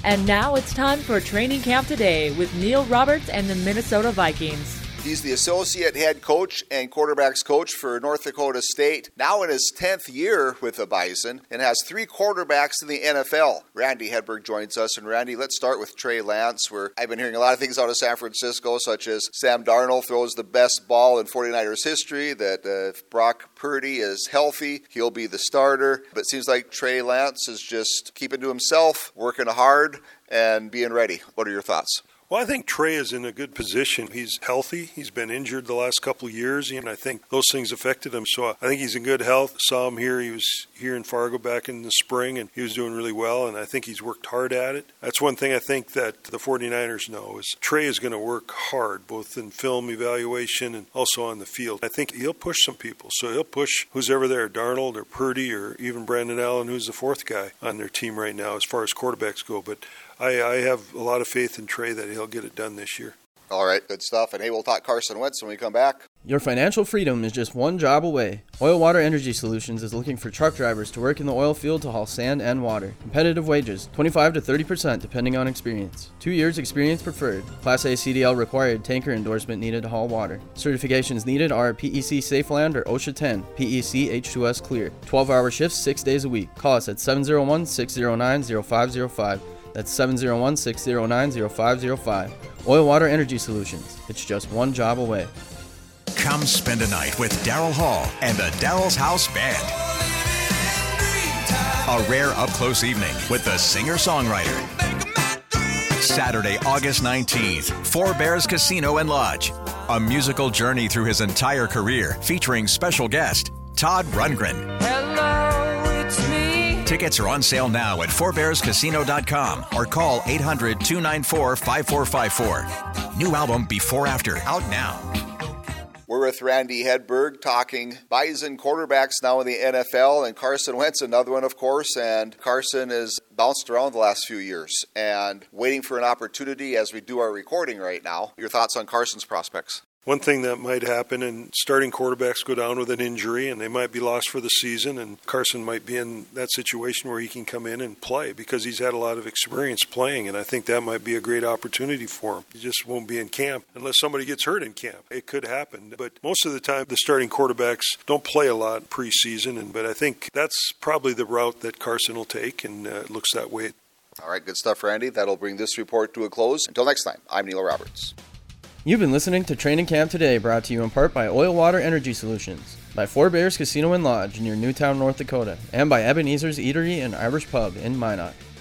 And now it's time for Training Camp Today with Neil Roberts and the Minnesota Vikings. He's the associate head coach and quarterbacks coach for North Dakota State, now in his 10th year with the Bison, and has 3 quarterbacks in the NFL. Randy Hedberg joins us. And Randy, let's start with Trey Lance, where I've been hearing a lot of things out of San Francisco, such as Sam Darnold throws the best ball in 49ers history, that if Brock Purdy is healthy, he'll be the starter. But it seems like Trey Lance is just keeping to himself, working hard, and being ready. What are your thoughts? Well, I think Trey is in a good position. He's healthy. He's been injured the last couple of years, and I think those things affected him. So I think he's in good health. Saw him here. He was here in Fargo back in the spring, and he was doing really well, and I think he's worked hard at it. That's one thing I think that the 49ers know is Trey is going to work hard, both in film evaluation and also on the field. I think he'll push some people. So he'll push who's ever there, Darnold or Purdy or even Brandon Allen, who's the 4th guy on their team right now as far as quarterbacks go. But I have a lot of faith in Trey that he'll get it done this year. All right, good stuff. And hey, we'll talk Carson Wentz when we come back. Your financial freedom is just one job away. Oil Water Energy Solutions is looking for truck drivers to work in the oil field to haul sand and water. Competitive wages, 25 to 30% depending on experience. 2 years experience preferred. Class A CDL required, tanker endorsement needed to haul water. Certifications needed are PEC Safeland or OSHA 10, PEC H2S Clear. 12-hour shifts, 6 days a week. Call us at 701-609-0505. That's 701-609-0505. Oil Water Energy Solutions. It's just one job away. Come spend a night with Daryl Hall and the Daryl's House Band. A rare up-close evening with the singer-songwriter. Saturday, August 19th, Four Bears Casino and Lodge. A musical journey through his entire career featuring special guest Todd Rundgren. Hello, it's me. Tickets are on sale now at fourbearscasino.com or call 800-294-5454. New album Before After out now. We're with Randy Hedberg talking Bison quarterbacks now in the NFL, and Carson Wentz, another one, of course. And Carson has bounced around the last few years and waiting for an opportunity as we do our recording right now. Your thoughts on Carson's prospects? One thing that might happen, and starting quarterbacks go down with an injury, and they might be lost for the season, and Carson might be in that situation where he can come in and play because he's had a lot of experience playing, and I think that might be a great opportunity for him. He just won't be in camp unless somebody gets hurt in camp. It could happen, but most of the time the starting quarterbacks don't play a lot preseason, but I think that's probably the route that Carson will take, and it looks that way. All right, good stuff, Randy. That'll bring this report to a close. Until next time, I'm Neil Roberts. You've been listening to Training Camp Today, brought to you in part by Oil Water Energy Solutions, by Four Bears Casino and Lodge near Newtown, North Dakota, and by Ebenezer's Eatery and Irish Pub in Minot.